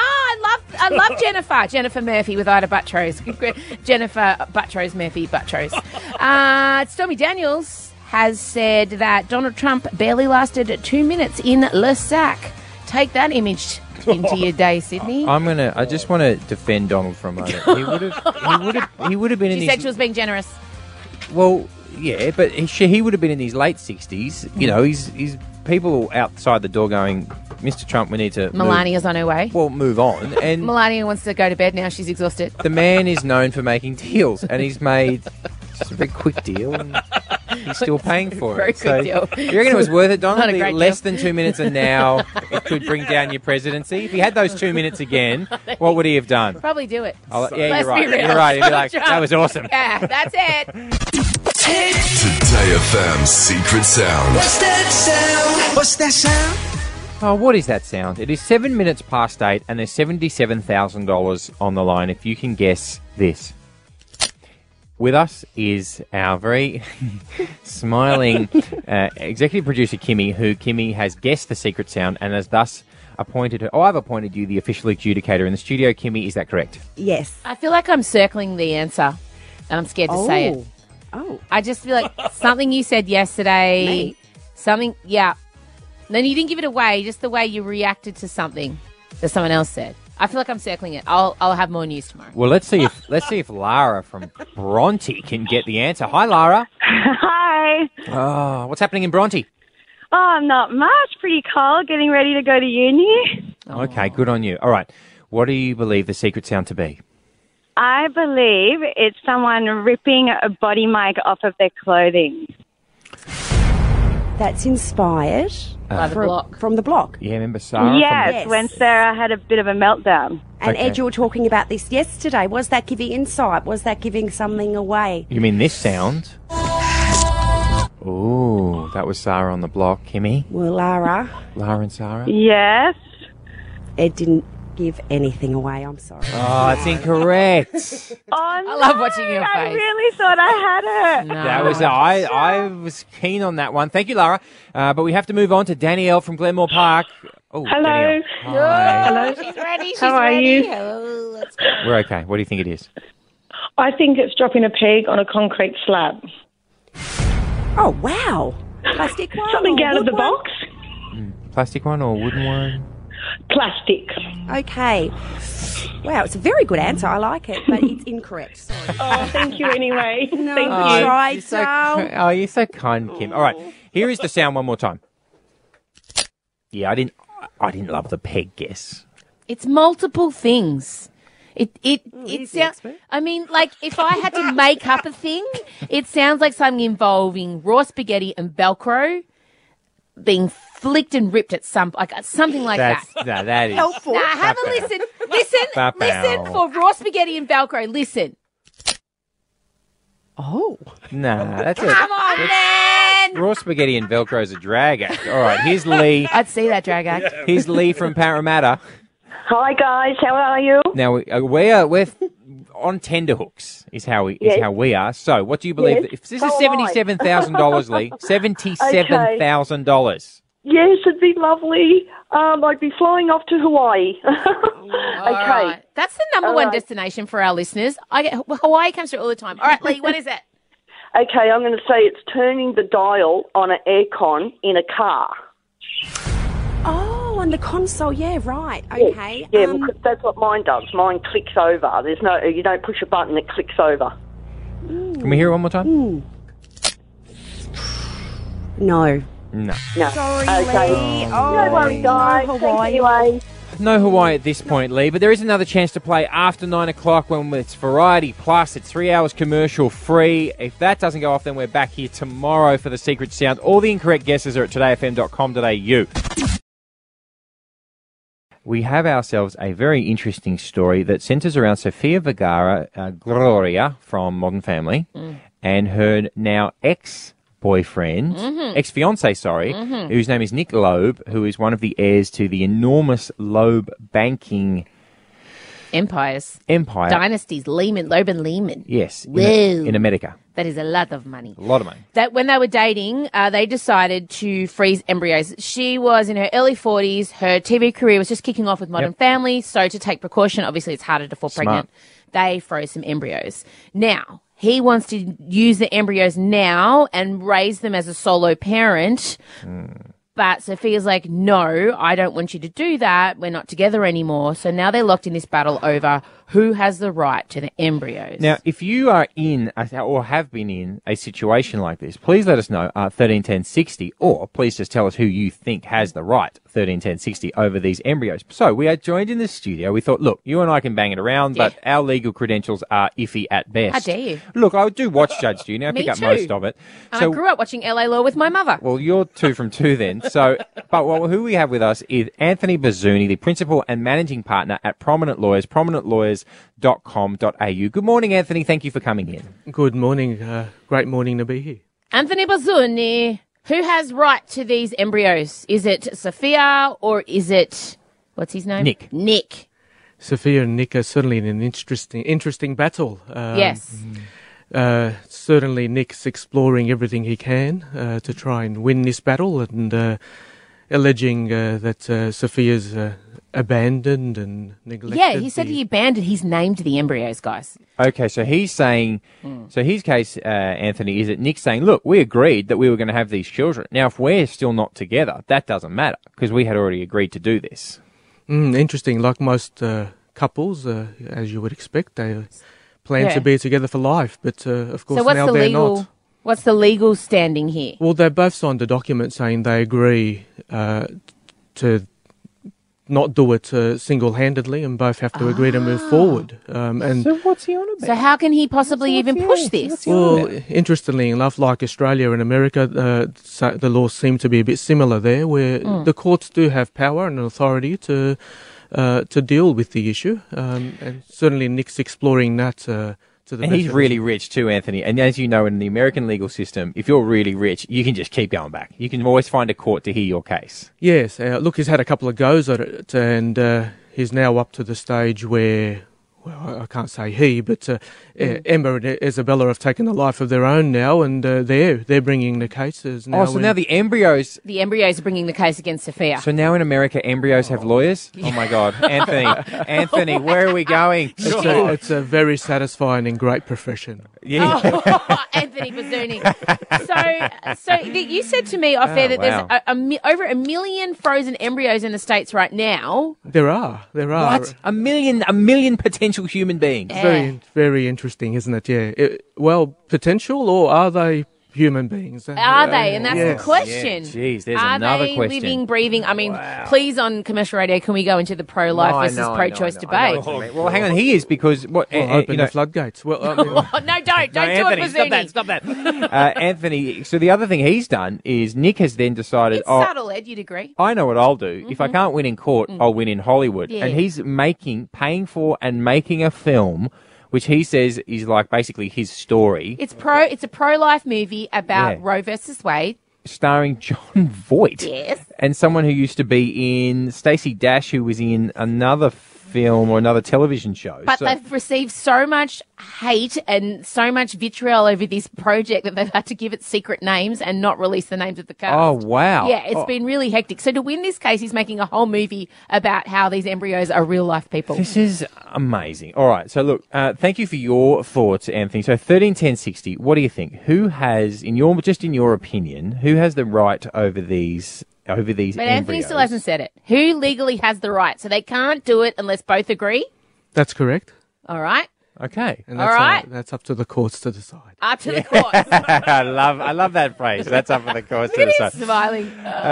I love Jennifer Murphy with Ida Buttrose. Jennifer Buttrose Murphy Buttrose. Stormy Daniels has said that Donald Trump barely lasted 2 minutes in Le Sac. Take that image into your day, Sydney. I just want to defend Donald for a moment. He would have been in She said she was being generous. Well, yeah, but he would have been in his late 60s. You know, he's people outside the door going, "Mr. Trump, we need to Melania's on her way." Well, move on. And Melania wants to go to bed now. She's exhausted. The man is known for making deals, and he's made just a very quick deal, and he's still paying for it. Very good deal. You reckon it was worth it, Donald? Not a great Less deal. than 2 minutes, and now it could bring down your presidency. If he had those 2 minutes again, what would he have done? Probably do it. Yeah, Let's you're right. be real. You're right. He'd be like, "That was awesome." Yeah, that's it. Today FM's Secret Sound. What's that sound? What's that sound? Oh, what is that sound? It is 7 minutes past 8 and there's $77,000 on the line if you can guess this. With us is our very smiling executive producer, Kimmy, who Kimmy has guessed the secret sound and has thus appointed her. Oh, I've appointed you the official adjudicator in the studio. Kimmy, is that correct? Yes. I feel like I'm circling the answer, and I'm scared to say it. Oh. I just feel like something you said yesterday, Me? something, yeah. Then you didn't give it away, just the way you reacted to something that someone else said. I feel like I'm circling it. I'll have more news tomorrow. Well, let's see if Lara from Bronte can get the answer. Hi, Lara. Hi. Oh, what's happening in Bronte? Oh, not much. Pretty cold. Getting ready to go to uni. Okay, good on you. All right, what do you believe the secret sound to be? I believe it's someone ripping a body mic off of their clothing. That's inspired By the block. from the block. Yeah, remember Sarah? Yes, when Sarah had a bit of a meltdown. And Okay. Ed, you were talking about this yesterday. Was that giving insight? Was that giving something away? You mean this sound? Ooh, that was Sarah on the block. Kimmy? Well, Lara, Lara and Sarah? Yes. Ed didn't give anything away. I'm sorry. Oh, it's incorrect. Oh, I love watching your I face. really thought I had it. That was I was keen on that one. Thank you, Lara. But we have to move on to Danielle from Glenmore Park. Oh, Hello. Danielle. Hi. Hello. She's ready. She's How are ready. you? Hello, let's go. We're okay. What do you think it is? I think it's dropping a peg on a concrete slab. Oh, wow. Plastic one? Something or out of the wood one? box. Plastic one or wooden one? Plastic. Okay. Wow, it's a very good answer. I like it, but it's incorrect. Sorry. Oh, thank you anyway. No, Thank I you. tried, you're so Sal. oh, you're so kind, Kim. All right, here is the sound one more time. Yeah, I didn't love the peg guess. It's multiple things. It sounds. I mean, like if I had to make up a thing, it sounds like something involving raw spaghetti and Velcro being flicked and ripped at something like that. No, that is Helpful. Now have a listen. Listen for raw spaghetti and Velcro. Listen. Oh. Nah, that's a Come on, man. raw spaghetti and Velcro is a drag act. All right, here's Lee. I'd see that drag act. Here's Lee from Parramatta. Hi guys, how are you? Now we're on tenterhooks is how we are. So, what do you believe? Yes, If this so is am I. $77,000, Lee, $77,000. Yes, it'd be lovely. I'd be flying off to Hawaii. All right. That's the number one destination for our listeners. Hawaii comes through all the time. All right, Lee, what is it? Okay, I'm going to say it's turning the dial on an aircon in a car. Oh, on the console. Yeah, right. Okay. Yeah, because that's what mine does. Mine clicks over. You don't push a button, it clicks over. Can we hear it one more time? No. No. No. Sorry, Okay. Lee. Oh, No worries, guys. no Thanks Hawaii. anyway. No Hawaii at this point, Lee, but there is another chance to play after 9 o'clock when it's Variety Plus. It's 3 hours commercial free. If that doesn't go off, then we're back here tomorrow for the secret sound. All the incorrect guesses are at todayfm.com.au. We have ourselves a very interesting story that centres around Sofia Vergara, Gloria from Modern Family, and her now ex-boyfriend, ex-fiancé, whose name is Nick Loeb, who is one of the heirs to the enormous Loeb banking Empire. Dynasties. Lehman. Loeb and Lehman. Yes, Whoa. in America. That is a lot of money. A lot of money. That when they were dating, they decided to freeze embryos. She was in her early 40s. Her TV career was just kicking off with Modern Family. So to take precaution, obviously it's harder to fall pregnant. They froze some embryos. Now, he wants to use the embryos now and raise them as a solo parent. But Sophia's like, no, I don't want you to do that. We're not together anymore. So now they're locked in this battle over who has the right to the embryos. Now, if you are in or have been in a situation like this, please let us know 131060, or please just tell us who you think has the right 131060 over these embryos. So we are joined in the studio. We thought, look, you and I can bang it around, but our legal credentials are iffy at best. How dare you? Look, I do watch Judge Judy. I Me pick up too. most of it. And I grew up watching LA Law with my mother. Well, you're 2 from 2 then. So, but who we have with us is Anthony Bazzouni, the principal and managing partner at Prominent Lawyers. Prominent Lawyers prominentlawyers.com.au. Good morning, Anthony. Thank you for coming in. Good morning. Great morning to be here. Anthony Bazzuni, who has right to these embryos? Is it Sophia or is it, what's his name? Nick. Sophia and Nick are certainly in an interesting battle. Yes. Certainly Nick's exploring everything he can to try and win this battle and alleging that Sophia's abandoned and neglected. Yeah, he said he abandoned. He's named the embryos, guys. Okay, so he's saying, so his case, Anthony, is that Nick's saying, look, we agreed that we were going to have these children. Now, if we're still not together, that doesn't matter because we had already agreed to do this. Interesting. Like most couples, as you would expect, they plan to be together for life, but of course now they're not. What's the legal standing here? Well, they both signed a document saying they agree to not do it single-handedly, and both have to agree to move forward. So what's he on about? So how can he possibly even push this? Well, interestingly enough, like Australia and America, the laws seem to be a bit similar there, where the courts do have power and authority to deal with the issue, and certainly Nick's exploring that to the And he's really rich too, Anthony. And as you know, in the American legal system, if you're really rich, you can just keep going back. You can always find a court to hear your case. Yes. Look, he's had a couple of goes at it, and he's now up to the stage where, well, I can't say he, but Emma and Isabella have taken the life of their own now, and they're bringing the cases now. Oh, so now the embryos... The embryos are bringing the case against Sophia. So now in America, embryos have lawyers? Oh, my God. Anthony, where are we going? It's a very satisfying and great profession. Yeah. Oh, Anthony Bazzuni. So you said to me off air that there's over 1 million frozen embryos in the States right now. There are. What? A million potential human beings. Very, very interesting, isn't it? Yeah. Potential, or are they human beings? Are they? And that's the question. Yeah. Jeez, there's are another they question. living, breathing? I mean, please, on commercial radio, can we go into the pro-life versus pro-choice debate? Well, hang on. He is because what? Open the floodgates. Well, no, don't do Anthony, it, Bazzuni. Stop that. Anthony. So the other thing he's done is Nick has then decided. It's subtle, Ed. You'd agree. I know what I'll do. If I can't win in court, I'll win in Hollywood. Yeah. And he's paying for and making a film, which he says is like basically his story. It's a pro-life movie about Roe versus Wade. Starring John Voight. Yes. And someone who used to be in Stacey Dash, who was in another film or another television show. But they've received so much hate and so much vitriol over this project that they've had to give it secret names and not release the names of the cast. Oh, wow. Yeah, it's been really hectic. So to win this case, he's making a whole movie about how these embryos are real-life people. This is amazing. All right, so look, thank you for your thoughts, Anthony. So 131060, what do you think? Who has, in your opinion, who has the right over these But embryos? Anthony still hasn't said it. Who legally has the right? So they can't do it unless both agree? That's correct. All right. Okay. And All right. That's up to the courts to decide. Up to the courts. I love that phrase. That's up for the courts to Look at decide. him smiling.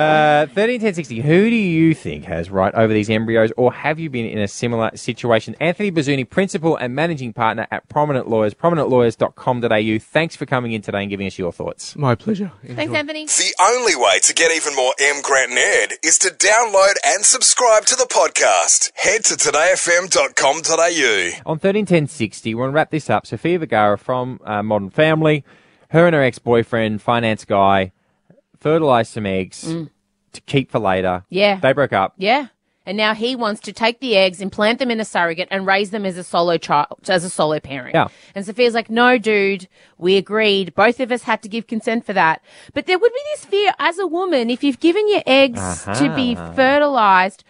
131060, who do you think has right over these embryos, or have you been in a similar situation? Anthony Bazzuni, Principal and Managing Partner at Prominent Lawyers, prominentlawyers.com.au. Thanks for coming in today and giving us your thoughts. My pleasure. Thanks, Anthony. The only way to get even more M. Grant and Ed is to download and subscribe to the podcast. Head to todayfm.com.au. On 131060, we're going to wrap this up. Sofia Vergara from Modern Family, her and her ex-boyfriend, finance guy, fertilised some eggs to keep for later. Yeah. They broke up. Yeah. And now he wants to take the eggs, implant them in a surrogate, and raise them as a solo child, as a solo parent. Yeah. And Sophia's like, no, dude, we agreed. Both of us had to give consent for that. But there would be this fear as a woman, if you've given your eggs to be fertilized,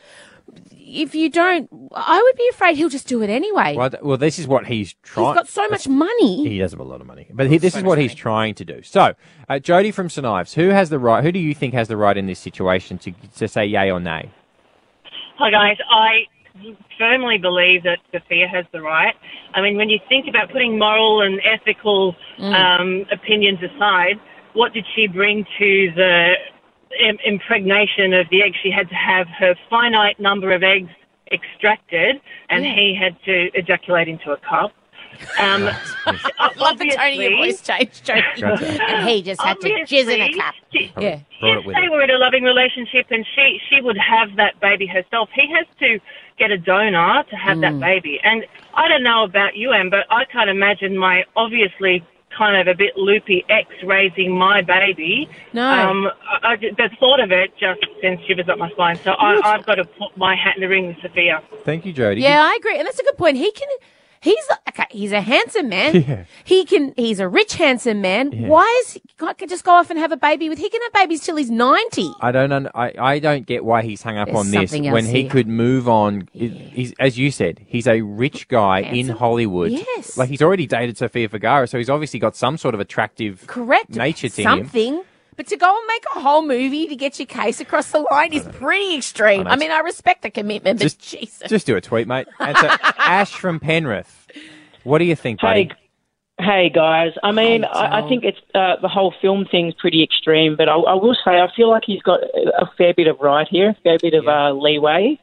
if you don't, I would be afraid he'll just do it anyway. Well, this is what he's trying. He's got so much money. He does have a lot of money. But this is what he's trying to do. So, Jody from St Ives, who do you think has the right in this situation to say yay or nay? Hi, guys. I firmly believe that Sophia has the right. I mean, when you think about putting moral and ethical opinions aside, what did she bring to the impregnation of the egg? She had to have her finite number of eggs extracted, and he had to ejaculate into a cup. Love the tone of your voice change, Jody. And he just had to jizz in a cup. Yeah. If they were in a loving relationship and she would have that baby herself, he has to get a donor to have that baby. And I don't know about you, Em, but I can't imagine my obviously kind of a bit loopy ex raising my baby. No. The thought of it just sends shivers up my spine. So I've got to put my hat in the ring with Sophia. Thank you, Jody. Yeah, I agree. And that's a good point. He's a handsome man. Yeah. He's a rich, handsome man. Yeah. Why is he can't just go off and have a baby with? He can have babies till he's 90. I don't get why he's hung up on this when he could move on. He's, as you said, he's a rich guy in Hollywood. Yes. Like, he's already dated Sofia Vergara, so he's obviously got some sort of attractive nature to him. Something. But to go and make a whole movie to get your case across the line is pretty extreme. I mean, I respect the commitment, but Jesus. Just do a tweet, mate. And so, Ash from Penrith, what do you think, buddy? Hey, guys. I mean, I think it's the whole film thing's pretty extreme, but I will say I feel like he's got a fair bit of right here, a fair bit of leeway.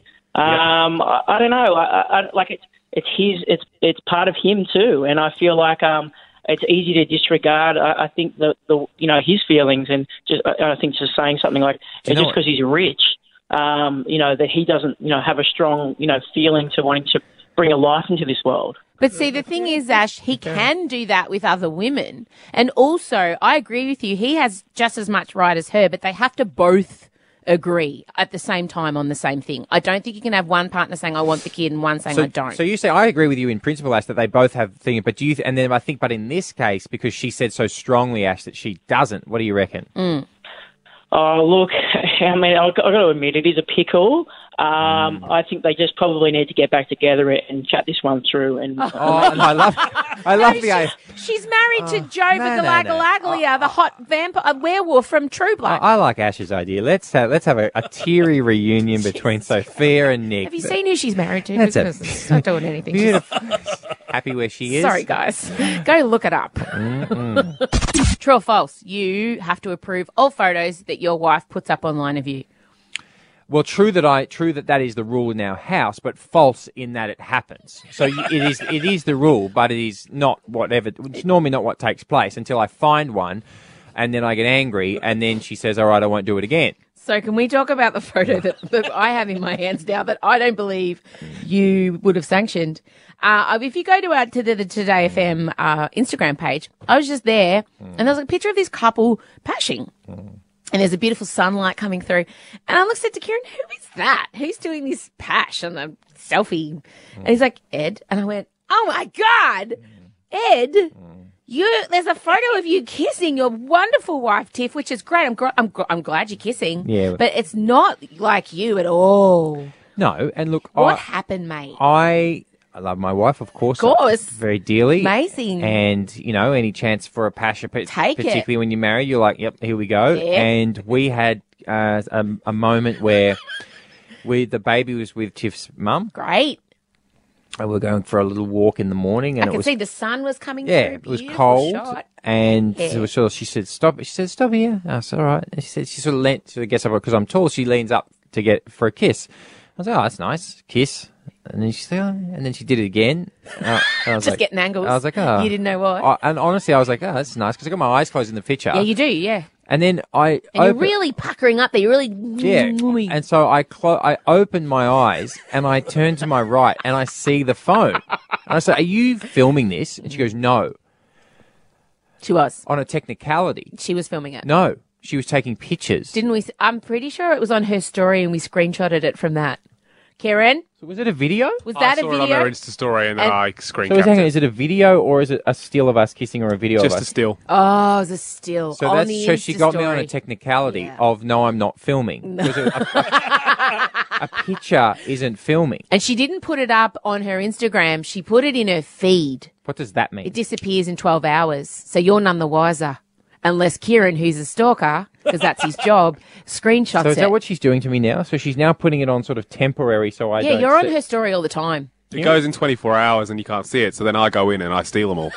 I don't know. I like it's part of him too, and I feel like it's easy to disregard. I think the his feelings, and I think just saying something like just because he's rich, that he doesn't have a strong feeling to wanting to bring a life into this world. But see, the thing is, Ash, he can do that with other women, and also I agree with you. He has just as much right as her, but they have to both agree at the same time on the same thing. I don't think you can have one partner saying I want the kid and one saying I don't. So you say I agree with you in principle, Ash, that they both have things, but do you? And then I think, but in this case, because she said so strongly, Ash, that she doesn't. What do you reckon? Oh, look, I mean, I've got to admit, it is a pickle. I think they just probably need to get back together and chat this one through. And I love the idea. She's married to Joe Galaglia, the hot vampire werewolf from True Blood. I like Ash's idea. Let's have a teary reunion between Sophia and Nick. Have you seen who she's married to? That's it's not doing anything. Beautiful. Happy where she is. Sorry, guys. Go look it up. True or false? You have to approve all photos that your wife puts up online of you. Well, true that is the rule in our house, but false in that it happens. So it is the rule, but it is not whatever. It's normally not what takes place until I find one, and then I get angry, and then she says, "All right, I won't do it again." So can we talk about the photo that I have in my hands now that I don't believe you would have sanctioned? If you go to the Today FM Instagram page, I was just there, and there was a picture of this couple pashing. And there's a beautiful sunlight coming through. And I looked at Kieran, who is that? Who's doing this pash on the selfie? And he's like, Ed. And I went, oh, my God, Ed, there's a photo of you kissing your wonderful wife, Tiff, which is great. I'm glad you're kissing. Yeah. But it's not like you at all. No. And look, what happened, mate? I love my wife, of course. Very dearly. Amazing. And, any chance for a passion, particularly when you're married, you're like, yep, here we go. Yeah. And we had a moment where the baby was with Tiff's mum. Great. And we were going for a little walk in the morning. And I could see the sun was coming through. Yeah, it was cold. Shot. And she said, stop. She said, stop here. I said, all right. And she sort of gets up, because I'm tall, she leans up to get for a kiss. I was like, oh, that's nice. Kiss. And then she said, and then she did it again. I was just getting angles. I was like, oh. You didn't know what? And honestly, I was like, oh, that's nice, because I got my eyes closed in the picture. Yeah, you do, yeah. And then you're really puckering up there. You're really... Yeah. And so I opened my eyes, and I turned to my right, and I see the phone. And I said, are you filming this? And she goes, no. She was. On a technicality. She was filming it. No. She was taking pictures. Didn't we? I'm pretty sure it was on her story, and we screenshotted it from that. Karen? So was it a video? Was that a video? I saw it on her Insta story, and then I screen capped it. Is it a video, or is it a still of us kissing, or a video of us? Just a still. Oh, it was a still. So she got me on a technicality of, no, I'm not filming. No. Because a picture isn't filming. And she didn't put it up on her Instagram. She put it in her feed. What does that mean? It disappears in 12 hours. So you're none the wiser. Unless Kieran, who's a stalker, because that's his job, screenshots it. So is that what she's doing to me now? So she's now putting it on sort of temporary, so I don't... Yeah, you're on her story all the time. It goes in 24 hours and you can't see it, so then I go in and I steal them all.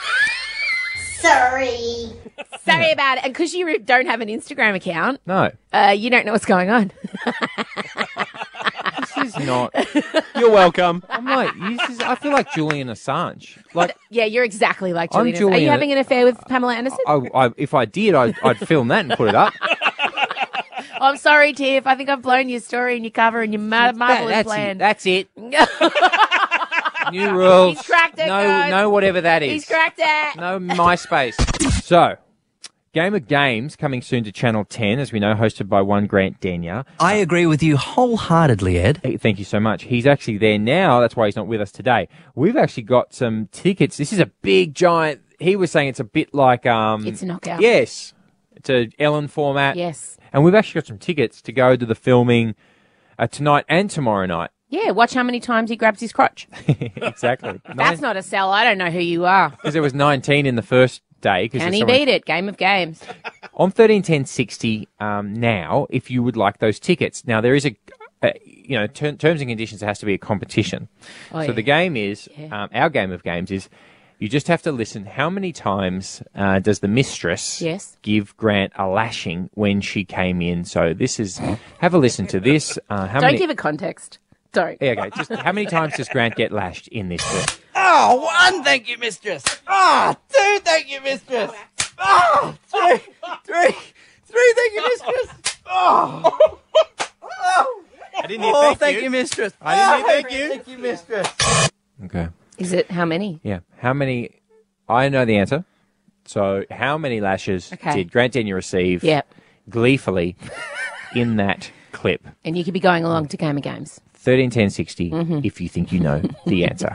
Sorry about it. And because you don't have an Instagram account... No. You don't know what's going on. not. You're welcome. I'm like, I feel like Julian Assange. Like, Yeah, you're exactly like I'm Julian. Are Julian- you having an affair with Pamela Anderson? if I did, I'd film that and put it up. Oh, I'm sorry, Tiff. I think I've blown your story and your cover and your marvelous plan. That's it. New rules. He's cracked it, guys. No, whatever that is. He's cracked it. No MySpace. So, Game of Games coming soon to Channel 10, as we know, hosted by one Grant Denyer. I agree with you wholeheartedly, Ed. Hey, thank you so much. He's actually there now. That's why he's not with us today. We've actually got some tickets. This is a big, giant... He was saying it's a bit like... It's a knockout. Yes. It's a Ellen format. Yes. And we've actually got some tickets to go to the filming tonight and tomorrow night. Yeah, watch how many times he grabs his crotch. Exactly. That's not a sell. I don't know who you are. Because there was 19 in the first day. Can he beat it? Game of Games. On 131060 now, if you would like those tickets. Now, there is terms and conditions, there has to be a competition. Oh, so yeah. the game is, our Game of Games is, you just have to listen. How many times does the mistress give Grant a lashing when she came in? So this is, have a listen to this. Don't give it context. Don't. Yeah, okay. Just how many times does Grant get lashed in this film? Oh, 1, thank you, mistress. 2, thank you, mistress. 3, thank you, mistress. I didn't hear thank you, mistress. I didn't hear Thank you, mistress. Okay. Is it how many? Yeah. How many? I know the answer. So how many lashes did Grant Denyer receive gleefully in that clip? And you could be going along to Game of Games. 131060 if you think you know the answer.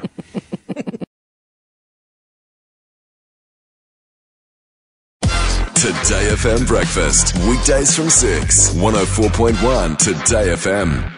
Today FM Breakfast. Weekdays from 6. 104.1 Today FM.